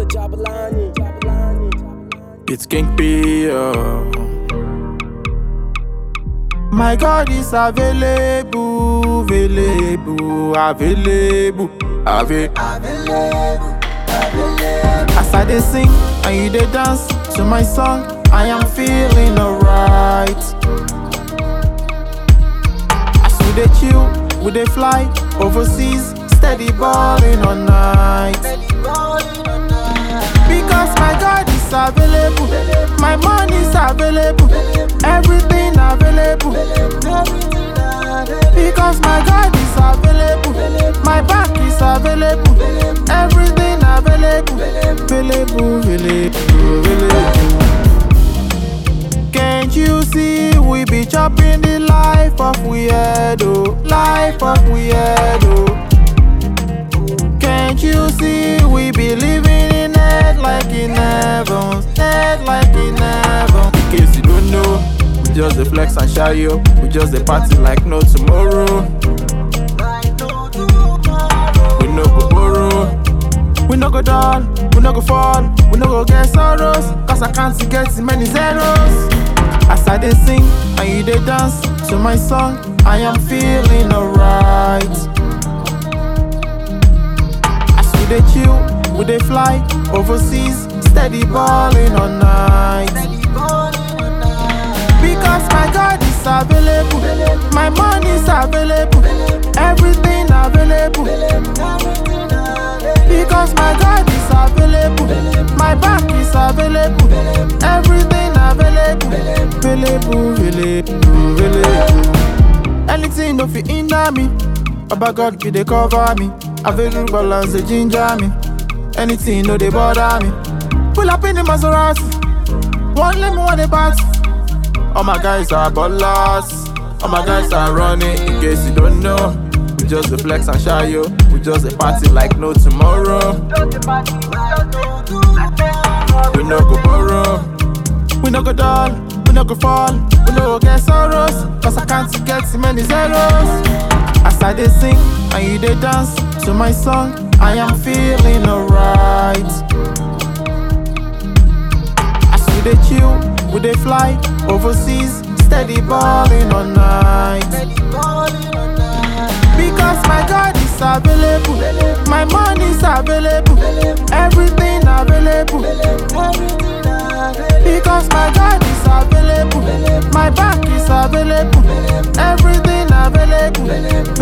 It's King P. My God is available, available, available, available. As I dey sing and you dey dance to my song, I am feeling alright. As we dey chill, we dey fly overseas, steady balling all night. Because my God is available, my money is available, everything available. Because my God is available, my back is available, everything available, available. Can't you see we be chopping the life of weirdo, life of weirdo? Can't you see we be living in it like in heaven, it like in heaven? In case you don't know, we just the flex and shy yo, we just the party like no tomorrow. We no go borrow, we no go down, we no go fall, we no go get sorrows, cause I can't get many zeros. As I dey sing and you dey dance to my song, I am feeling alright. As we dey chill, we dey fly overseas, steady balling all night. Because my God is available, my money is available, everything available. Because my God is available, my back is available, everything available, available. Anything no fit hinder me, Baba God be dey cover me, available balance dey ginger me. Anything no dey bother me. Pull up in the Maserati, won't let me want a party. All my guys are ballers, all my guys are running. In case you don't know, we just the flex and shy yo, we just the party like no tomorrow. We no go borrow, we no go dull, we no go fall, we no go get sorrows, cause I can't get many zeros. As I dey sing and you dey dance to my song, I am feeling alright. As we dey chill, we dey fly overseas, steady balling all night. Because my God is available, my money is available, everything available. Because my God is available, my back is available, everything available,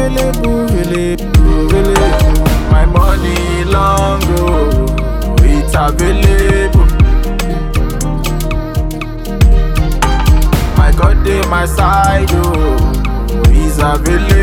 available. My money long go, it's available. My God dey my side, oh, he's available.